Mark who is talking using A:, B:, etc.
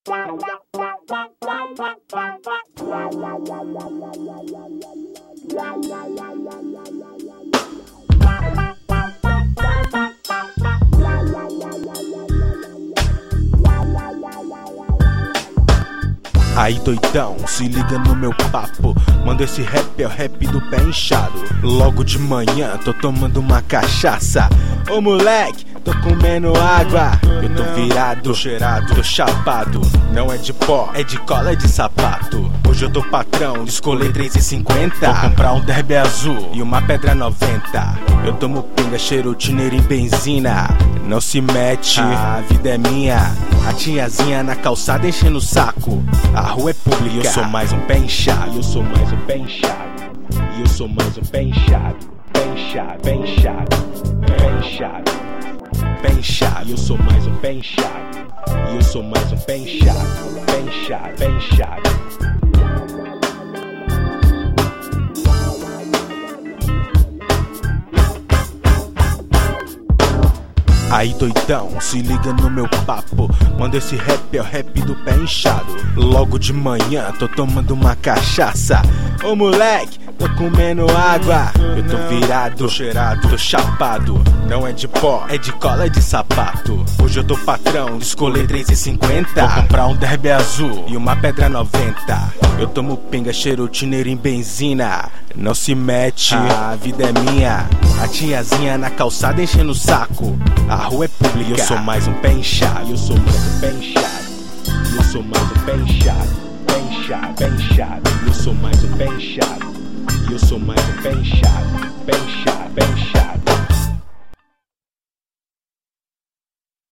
A: Aí doidão, se liga no meu papo. Manda esse rap, é o rap do pé inchado. Logo de manhã, tô tomando uma cachaça. Ô moleque, tô comendo água. Eu tô virado, tô cheirado, tô chapado. Não é de pó, é de cola, é de sapato. Hoje eu tô patrão, descolei 3,50. Vou comprar um derby azul e uma pedra 90. Eu tomo pinga, cheiro tineiro em benzina. Não se mete, a vida é minha. A tiazinha na calçada enchendo o saco. A rua é pública e eu sou mais um pé inchado. E eu sou mais um pé inchado. E eu sou mais um pé inchado. Pé inchado, pé inchado, pé inchado, pé inchado. E eu sou mais um pé inchado. E eu sou mais um pé inchado. Pé inchado, pé inchado. Aí doidão, se liga no meu papo. Manda esse rap, é o rap do pé inchado. Logo de manhã, tô tomando uma cachaça. Ô moleque, tô comendo água. Eu tô virado, tô cheirado, tô chapado. Não é de pó, é de cola, é de sapato. Hoje eu tô patrão, descolei 3,50. Vou comprar um derby azul e uma pedra 90. Eu tomo pinga, cheiro tineiro em benzina. Não se mete, a vida é minha. A tiazinha na calçada enchendo o saco. A rua é pública e eu sou mais um pé inchado. Eu sou mais um pé inchado. Eu sou mais um pé inchado. Pé inchado, pé inchado. Eu sou mais um pé inchado. Eu sou mais um pé inchado. Pé inchado, pé inchado.